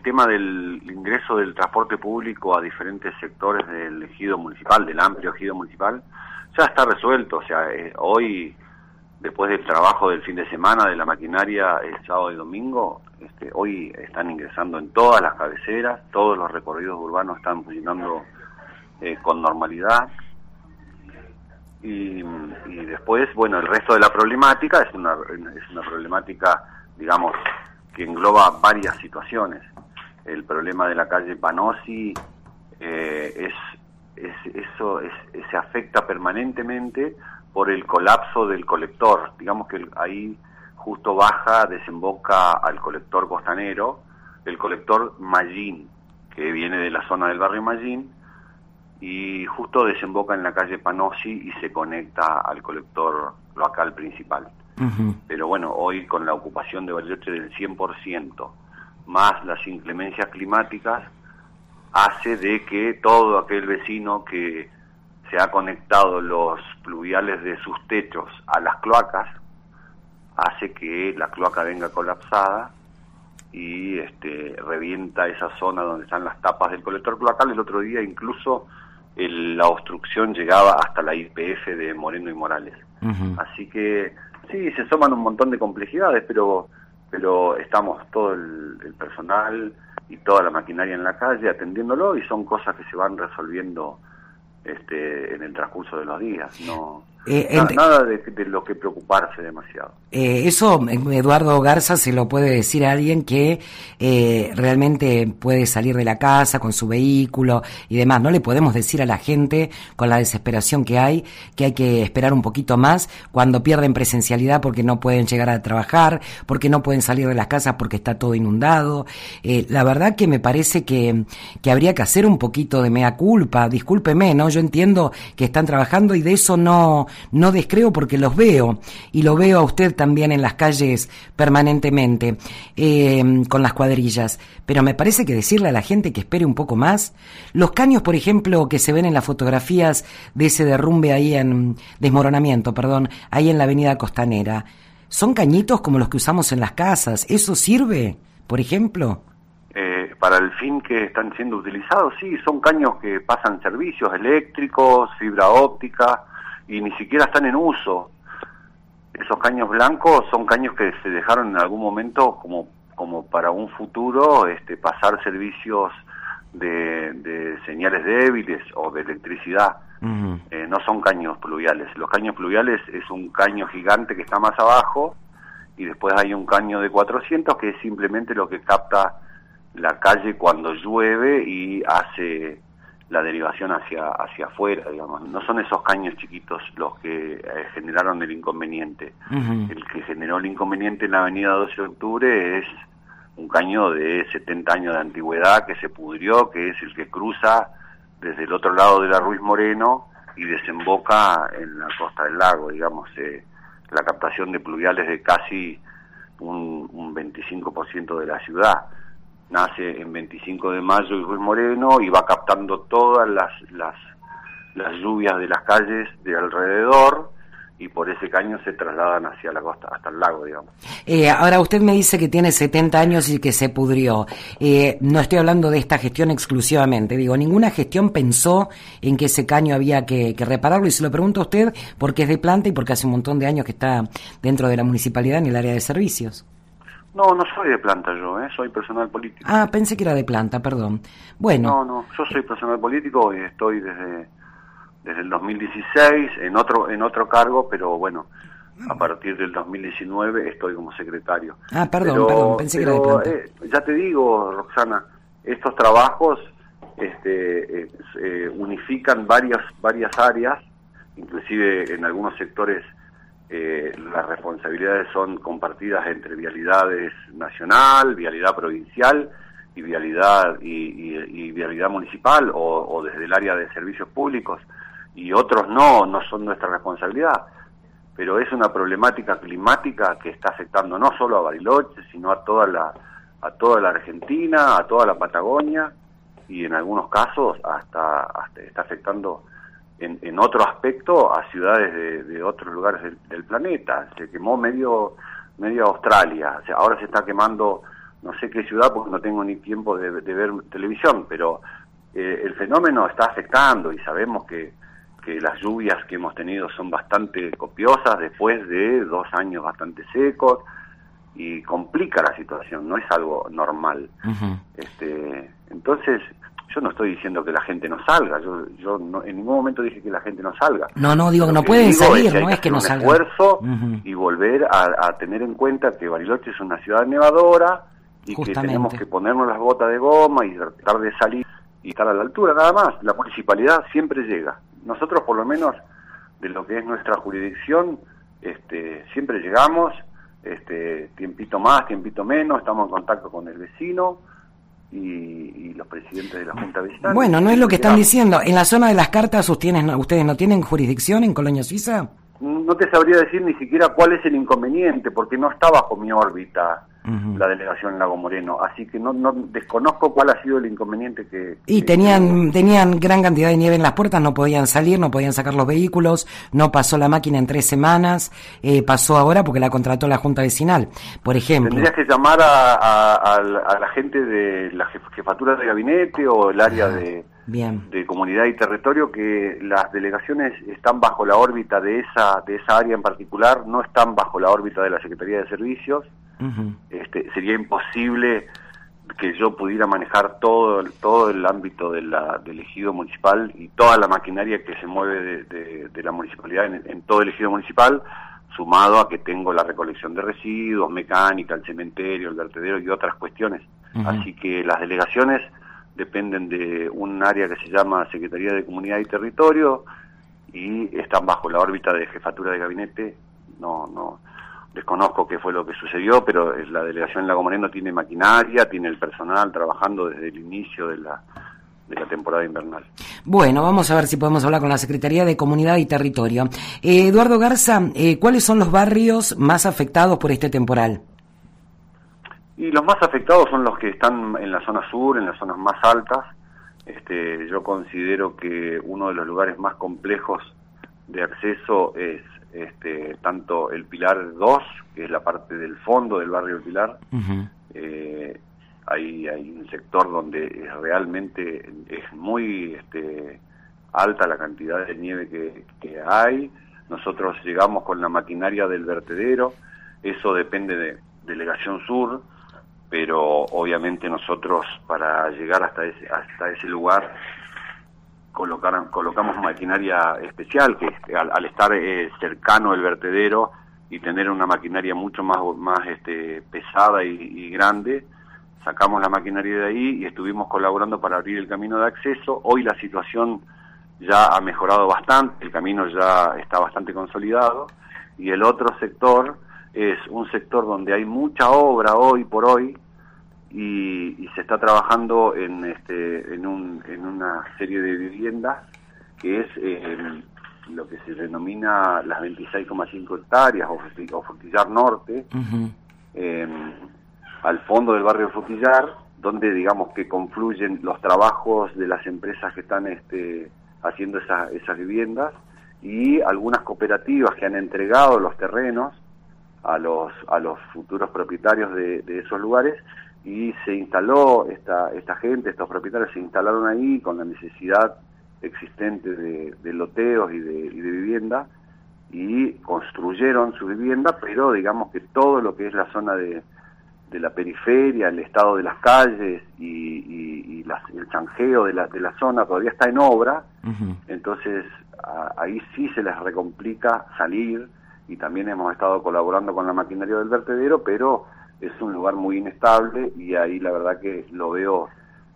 tema del ingreso del transporte público a diferentes sectores del ejido municipal, del amplio ejido municipal, ya está resuelto. O sea, hoy, después del trabajo del fin de semana de la maquinaria, el sábado y domingo, hoy están ingresando en todas las cabeceras, todos los recorridos urbanos están funcionando con normalidad. Y después, bueno, el resto de la problemática es una problemática, digamos, que engloba varias situaciones. El problema de la calle Panossi se afecta permanentemente por el colapso del colector. Digamos que ahí justo desemboca al colector costanero, el colector Mallín, que viene de la zona del barrio Mallín, y justo desemboca en la calle Panossi y se conecta al colector local principal. Uh-huh. Pero bueno, hoy con la ocupación de Bariloche del 100%, más las inclemencias climáticas, hace de que todo aquel vecino que se ha conectado los pluviales de sus techos a las cloacas, hace que la cloaca venga colapsada y revienta esa zona donde están las tapas del colector cloacal. El otro día incluso la obstrucción llegaba hasta la YPF de Moreno y Morales. Uh-huh. Así que sí, se suman un montón de complejidades, pero estamos todo el personal y toda la maquinaria en la calle atendiéndolo, y son cosas que se van resolviendo en el transcurso de los días. Nada de lo que preocuparse demasiado. Eso, Eduardo Garza, se lo puede decir a alguien que realmente puede salir de la casa con su vehículo y demás. No le podemos decir a la gente, con la desesperación que hay que esperar un poquito más cuando pierden presencialidad porque no pueden llegar a trabajar, porque no pueden salir de las casas porque está todo inundado. La verdad que me parece que habría que hacer un poquito de mea culpa. Discúlpeme, ¿no? Yo entiendo que están trabajando y de eso no descreo, porque los veo, y lo veo a usted también en las calles permanentemente, con las cuadrillas, pero me parece que decirle a la gente que espere un poco más. Los caños, por ejemplo, que se ven en las fotografías de ese derrumbe desmoronamiento, ahí en la avenida Costanera, ¿son cañitos como los que usamos en las casas? ¿Eso sirve, por ejemplo? Para el fin que están siendo utilizados, sí, son caños que pasan servicios eléctricos, fibra óptica, y ni siquiera están en uso. Esos caños blancos son caños que se dejaron en algún momento como para un futuro pasar servicios de señales débiles o de electricidad. Uh-huh. No son caños pluviales. Los caños pluviales es un caño gigante que está más abajo, y después hay un caño de 400 que es simplemente lo que capta la calle cuando llueve y hace la derivación hacia afuera, digamos. No son esos caños chiquitos los que generaron el inconveniente. Uh-huh. El que generó el inconveniente en la avenida 12 de octubre es un caño de 70 años de antigüedad que se pudrió, que es el que cruza desde el otro lado de la Ruiz Moreno y desemboca en la costa del lago, digamos. La captación de pluviales de casi un 25% de la ciudad. Nace en 25 de mayo y Ruiz Moreno y va captando todas las lluvias de las calles de alrededor, y por ese caño se trasladan hacia la costa, hasta el lago, digamos. Ahora usted me dice que tiene 70 años y que se pudrió. No estoy hablando de esta gestión exclusivamente. Digo, ninguna gestión pensó en que ese caño había que repararlo, y se lo pregunto a usted porque es de planta y porque hace un montón de años que está dentro de la municipalidad en el área de servicios. No soy de planta yo, soy personal político. Ah, pensé que era de planta, perdón. Bueno. No, yo soy personal político y estoy desde el 2016 en otro cargo, pero bueno, a partir del 2019 estoy como secretario. Ah, perdón, pensé que era de planta. Ya te digo, Roxana, estos trabajos unifican varias áreas, inclusive en algunos sectores las responsabilidades son compartidas entre vialidades nacional, vialidad provincial y vialidad vialidad municipal o desde el área de servicios públicos, y otros no son nuestra responsabilidad, pero es una problemática climática que está afectando no solo a Bariloche, sino a toda la Argentina, a toda la Patagonia, y en algunos casos hasta está afectando en otro aspecto a ciudades de otros lugares del planeta. Se quemó medio Australia, o sea, ahora se está quemando no sé qué ciudad porque no tengo ni tiempo de ver televisión, pero el fenómeno está afectando y sabemos que las lluvias que hemos tenido son bastante copiosas después de 2 años bastante secos y complica la situación, no es algo normal. Uh-huh. Entonces, yo no estoy diciendo que la gente no salga, yo no, en ningún momento dije que la gente no salga. No, digo que no pueden salir, no es que no salgan. Hay que hacer un esfuerzo uh-huh. y volver a tener en cuenta que Bariloche es una ciudad nevadora y Justamente. que tenemos que ponernos las botas de goma y tratar de salir y estar a la altura, nada más. La municipalidad siempre llega. Nosotros, por lo menos, de lo que es nuestra jurisdicción, siempre llegamos, tiempito más, tiempito menos, estamos en contacto con el vecino y los presidentes de la Junta Vecinal. Bueno, no es lo que están diciendo. En la zona de Las Cartas, ¿ustedes no tienen jurisdicción en Colonia Suiza? No te sabría decir ni siquiera cuál es el inconveniente, porque no está bajo mi órbita uh-huh. la delegación Lago Moreno, así que no desconozco cuál ha sido el inconveniente que... Y tenían gran cantidad de nieve en las puertas, no podían salir, no podían sacar los vehículos, no pasó la máquina en 3 semanas, pasó ahora porque la contrató la Junta Vecinal, por ejemplo. Tendrías que llamar a la gente de la jefatura de gabinete o el área de comunidad y territorio, que las delegaciones están bajo la órbita de esa área en particular, no están bajo la órbita de la Secretaría de Servicios. Uh-huh. Sería imposible que yo pudiera manejar todo el ámbito del ejido municipal y toda la maquinaria que se mueve de la municipalidad en todo el ejido municipal, sumado a que tengo la recolección de residuos, mecánica, el cementerio, el vertedero y otras cuestiones. Uh-huh. Así que las delegaciones dependen de un área que se llama Secretaría de Comunidad y Territorio y están bajo la órbita de jefatura de gabinete. No desconozco qué fue lo que sucedió, pero la delegación Lago Moreno tiene maquinaria, tiene el personal trabajando desde el inicio de la temporada invernal. Bueno, vamos a ver si podemos hablar con la Secretaría de Comunidad y Territorio. Eduardo Garza, ¿cuáles son los barrios más afectados por este temporal? Y los más afectados son los que están en la zona sur, en las zonas más altas. Yo considero que uno de los lugares más complejos de acceso es tanto el Pilar 2, que es la parte del fondo del barrio del Pilar. Uh-huh. Hay un sector donde realmente es muy alta la cantidad de nieve que hay. Nosotros llegamos con la maquinaria del vertedero, eso depende de Delegación Sur, pero obviamente nosotros para llegar hasta ese lugar colocamos maquinaria especial que al estar cercano el vertedero y tener una maquinaria mucho más pesada y grande, sacamos la maquinaria de ahí y estuvimos colaborando para abrir el camino de acceso. Hoy la situación ya ha mejorado bastante, el camino ya está bastante consolidado y el otro sector es un sector donde hay mucha obra hoy por hoy y se está trabajando en una serie de viviendas que es lo que se denomina las 26,5 hectáreas o Frutillar Norte, uh-huh. Al fondo del barrio Frutillar, donde digamos que confluyen los trabajos de las empresas que están haciendo esas viviendas y algunas cooperativas que han entregado los terrenos a los futuros propietarios de esos lugares, y se instaló esta gente, estos propietarios se instalaron ahí con la necesidad existente de loteos y de vivienda, y construyeron su vivienda, pero digamos que todo lo que es la zona de la periferia, el estado de las calles y el chanjeo de la zona todavía está en obra. Uh-huh. Entonces ahí sí se les recomplica salir, y también hemos estado colaborando con la maquinaria del vertedero, pero es un lugar muy inestable y ahí la verdad que lo veo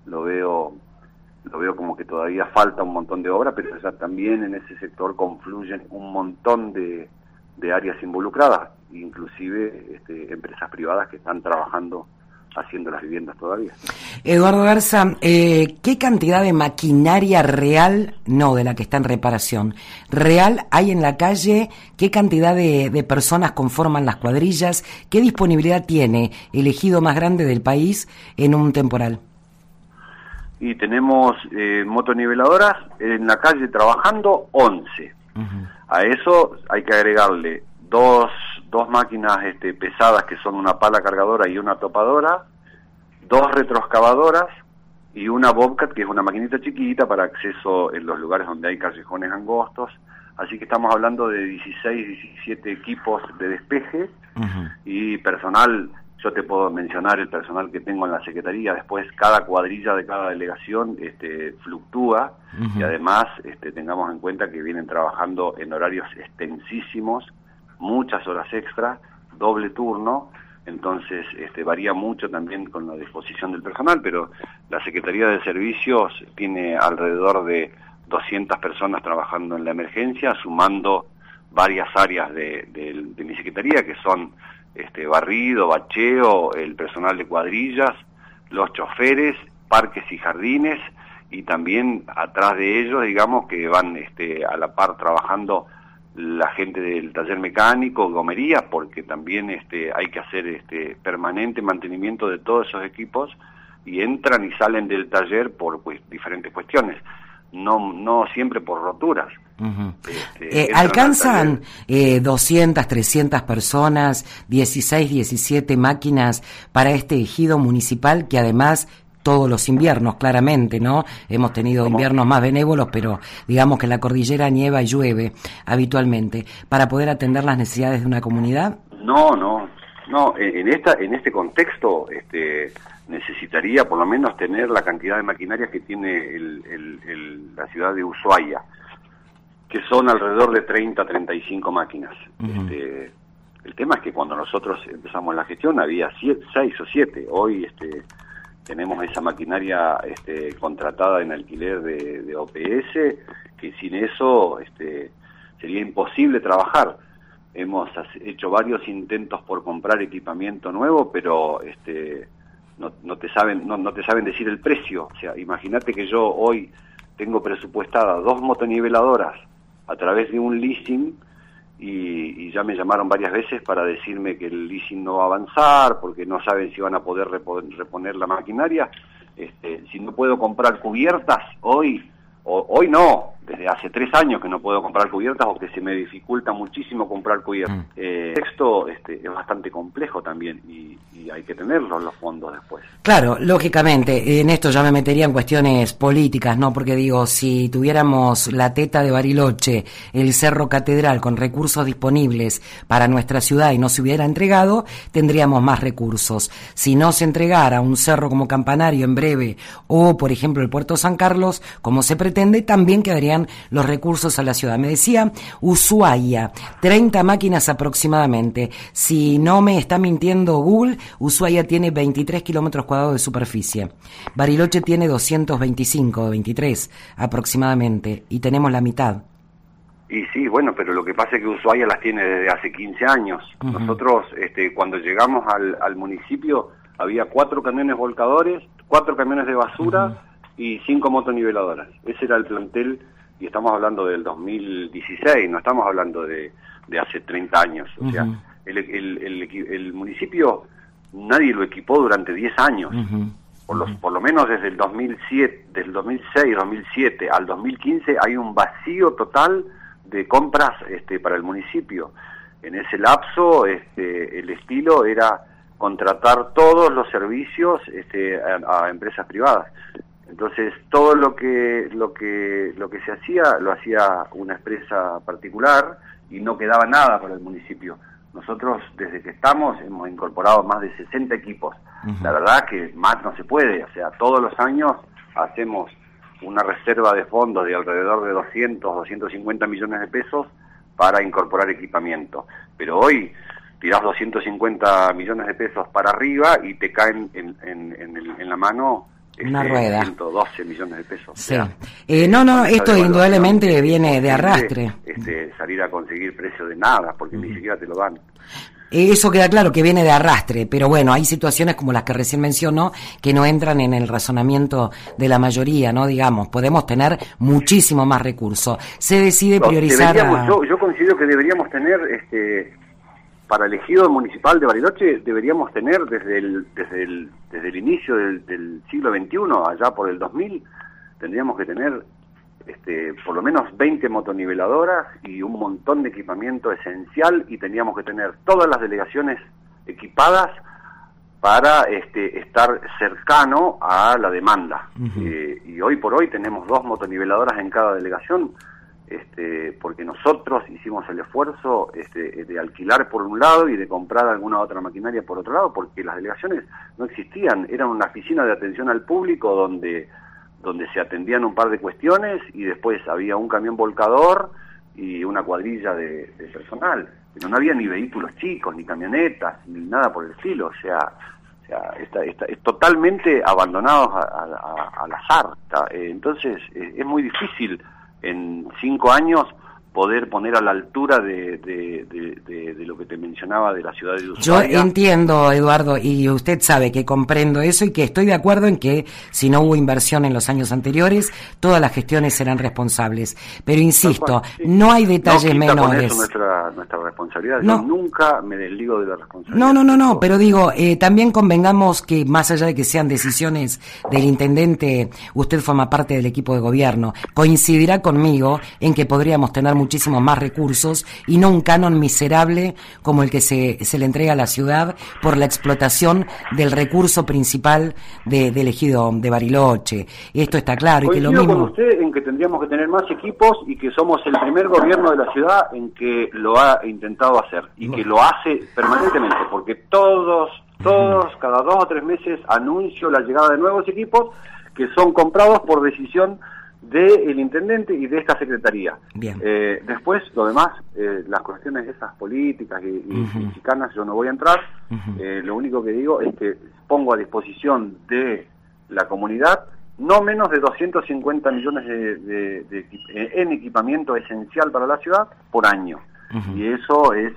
como que todavía falta un montón de obra, pero ya también en ese sector confluyen un montón de áreas involucradas, inclusive empresas privadas que están trabajando haciendo las viviendas todavía. Eduardo Garza, ¿qué cantidad de maquinaria real, no de la que está en reparación, real hay en la calle? ¿Qué cantidad de personas conforman las cuadrillas? ¿Qué disponibilidad tiene el ejido más grande del país en un temporal? Y tenemos motoniveladoras en la calle trabajando 11. Uh-huh. A eso hay que agregarle dos máquinas pesadas que son una pala cargadora y una topadora, 2 retroexcavadoras y una Bobcat, que es una maquinita chiquita para acceso en los lugares donde hay callejones angostos. Así que estamos hablando de 16, 17 equipos de despeje y personal. Yo te puedo mencionar el personal que tengo en la Secretaría. Después, cada cuadrilla de cada delegación fluctúa y además tengamos en cuenta que vienen trabajando en horarios extensísimos, muchas horas extra, doble turno. Entonces varía mucho también con la disposición del personal, pero la Secretaría de Servicios tiene alrededor de 200 personas trabajando en la emergencia, sumando varias áreas de mi Secretaría, que son barrido, bacheo, el personal de cuadrillas, los choferes, parques y jardines, y también atrás de ellos, digamos, que van a la par trabajando la gente del taller mecánico, gomería, porque también hay que hacer permanente mantenimiento de todos esos equipos, y entran y salen del taller por diferentes cuestiones, no siempre por roturas. ¿Alcanzan 200, 300 personas, 16, 17 máquinas para este ejido municipal que además todos los inviernos, claramente, ¿no? Hemos tenido inviernos más benévolos, pero digamos que en la cordillera nieva y llueve habitualmente, para poder atender las necesidades de una comunidad? No, en este contexto necesitaría por lo menos tener la cantidad de maquinarias que tiene la ciudad de Ushuaia, que son alrededor de 30, 35 máquinas. El tema es que cuando nosotros empezamos la gestión había 6 o 7, hoy tenemos esa maquinaria contratada en alquiler de OPS, que sin eso sería imposible trabajar. Hemos hecho varios intentos por comprar equipamiento nuevo, pero no te saben decir el precio. O sea, imagínate que yo hoy tengo presupuestada 2 motoniveladoras a través de un leasing, y ya me llamaron varias veces para decirme que el leasing no va a avanzar porque no saben si van a poder reponer la maquinaria. Si no puedo comprar cubiertas hoy no, desde hace 3 años que no puedo comprar cubiertas, o que se me dificulta muchísimo comprar cubiertas. El texto es bastante complejo también, y hay que tenerlos los fondos después. Claro, lógicamente, en esto ya me metería en cuestiones políticas, ¿no? Porque digo, si tuviéramos la Teta de Bariloche, el Cerro Catedral con recursos disponibles para nuestra ciudad y no se hubiera entregado, tendríamos más recursos. Si no se entregara un cerro como Campanario en breve, o por ejemplo el Puerto San Carlos, como se pretende, también quedarían los recursos a la ciudad. Me decía Ushuaia, 30 máquinas aproximadamente. Si no me está mintiendo Google, Ushuaia tiene 23 kilómetros cuadrados de superficie. Bariloche tiene 225, 23 aproximadamente, y tenemos la mitad. Y sí, bueno, pero lo que pasa es que Ushuaia las tiene desde hace 15 años. Nosotros, cuando llegamos al municipio, había 4 camiones volcadores, 4 camiones de basura y 5 motoniveladoras. Ese era el plantel, y estamos hablando del 2016, no estamos hablando de hace 30 años. O sea, el municipio nadie lo equipó durante 10 años. Por lo menos desde el 2007, del 2006, 2007 al 2015 hay un vacío total de compras para el municipio. En ese lapso el estilo era contratar todos los servicios a empresas privadas. Entonces todo lo que se hacía lo hacía una empresa particular y no quedaba nada para el municipio. Nosotros desde que estamos hemos incorporado más de 60 equipos. La verdad que más no se puede, o sea, todos los años hacemos una reserva de fondos de alrededor de 250 millones de pesos para incorporar equipamiento. Pero hoy tirás 250 millones de pesos para arriba y te caen en la mano una rueda. 112 millones de pesos. Sí. Esto indudablemente viene de arrastre. Salir a conseguir precio de nada, porque ni siquiera te lo dan. Eso queda claro, que viene de arrastre, pero bueno, hay situaciones como las que recién mencionó que no entran en el razonamiento de la mayoría, ¿no? Digamos, podemos tener muchísimo más recursos. Se decide priorizar... Yo considero que deberíamos tener, para el ejido municipal de Bariloche, deberíamos tener desde el inicio del siglo XXI, allá por el 2000, tendríamos que tener por lo menos 20 motoniveladoras y un montón de equipamiento esencial, y teníamos que tener todas las delegaciones equipadas para estar cercano a la demanda. Y hoy por hoy tenemos 2 motoniveladoras en cada delegación, porque nosotros hicimos el esfuerzo de alquilar por un lado y de comprar alguna otra maquinaria por otro lado, porque las delegaciones no existían, eran una oficina de atención al público donde se atendían un par de cuestiones y después había un camión volcador y una cuadrilla de personal, pero no había ni vehículos chicos, ni camionetas, ni nada por el estilo, o sea es totalmente abandonados al azar. Entonces es muy difícil en 5 años poder poner a la altura de lo que te mencionaba de la ciudad de Ushuaia. Yo entiendo, Eduardo, y usted sabe que comprendo eso y que estoy de acuerdo en que si no hubo inversión en los años anteriores, todas las gestiones serán responsables. Pero insisto, sí, no hay detalles menores. Con eso nuestra responsabilidad. No. Yo nunca me desligo de la responsabilidad. No, pero digo, también convengamos que más allá de que sean decisiones del intendente, usted forma parte del equipo de gobierno, coincidirá conmigo en que podríamos tener muchísimos más recursos y no un canon miserable como el que se le entrega a la ciudad por la explotación del recurso principal del ejido de Bariloche. Esto está claro. Coincido y que lo mismo con usted en que tendríamos que tener más equipos y que somos el primer gobierno de la ciudad en que lo ha intentado hacer y que lo hace permanentemente, porque todos, cada 2 o 3 meses anuncio la llegada de nuevos equipos que son comprados por decisión del intendente y de esta secretaría. Bien. Después, lo demás, las cuestiones esas políticas y chicanas, yo no voy a entrar. Lo único que digo es que pongo a disposición de la comunidad no menos de 250 millones en equipamiento esencial para la ciudad por año. Y eso es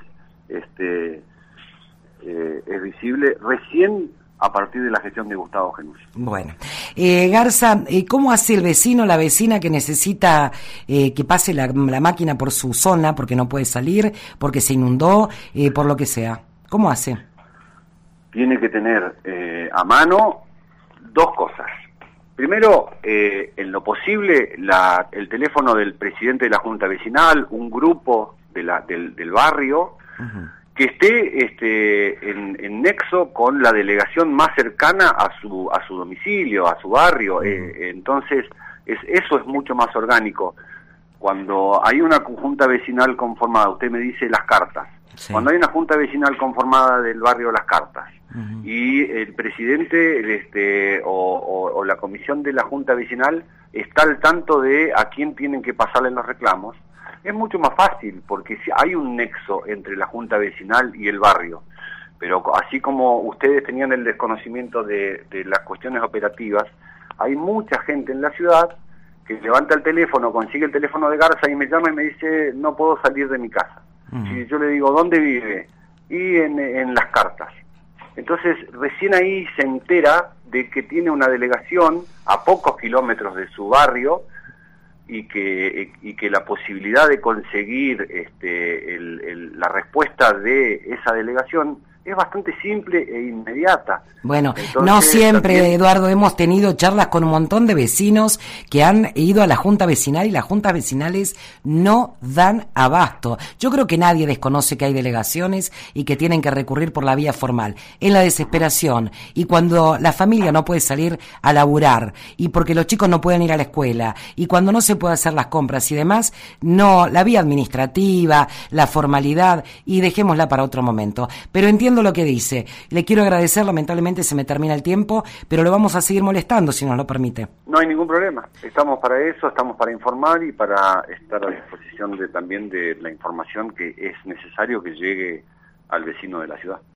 visible recién a partir de la gestión de Gustavo Genucci. Bueno, Garza, ¿cómo hace el vecino, la vecina que necesita que pase la máquina por su zona porque no puede salir, porque se inundó, por lo que sea? ¿Cómo hace? Tiene que tener a mano 2 cosas. Primero, en lo posible, el teléfono del presidente de la Junta Vecinal, un grupo del barrio, que esté en nexo con la delegación más cercana a su domicilio, a su barrio. Entonces, eso es mucho más orgánico. Cuando hay una junta vecinal conformada, usted me dice Las Cartas, sí. Cuando hay una junta vecinal conformada del barrio Las Cartas, y el presidente o la comisión de la junta vecinal está al tanto de a quién tienen que pasarle los reclamos, es mucho más fácil, porque hay un nexo entre la junta vecinal y el barrio. Pero así como ustedes tenían el desconocimiento de las cuestiones operativas, hay mucha gente en la ciudad que levanta el teléfono, consigue el teléfono de Garza y me llama y me dice, no puedo salir de mi casa. Y yo le digo, ¿dónde vive? Y en Las Cartas. Entonces, recién ahí se entera de que tiene una delegación a pocos kilómetros de su barrio, y que la posibilidad de conseguir la respuesta de esa delegación es bastante simple e inmediata. Bueno, entonces, no siempre, también, Eduardo, hemos tenido charlas con un montón de vecinos que han ido a la Junta Vecinal y las juntas vecinales no dan abasto. Yo creo que nadie desconoce que hay delegaciones y que tienen que recurrir por la vía formal. En la desesperación y cuando la familia no puede salir a laburar y porque los chicos no pueden ir a la escuela y cuando no se puede hacer las compras y demás, no, la vía administrativa, la formalidad, y dejémosla para otro momento. Pero entiendo lo que dice. Le quiero agradecer, lamentablemente se me termina el tiempo, pero lo vamos a seguir molestando si nos lo permite. No hay ningún problema. Estamos para eso, estamos para informar y para estar a disposición también de la información que es necesario que llegue al vecino de la ciudad.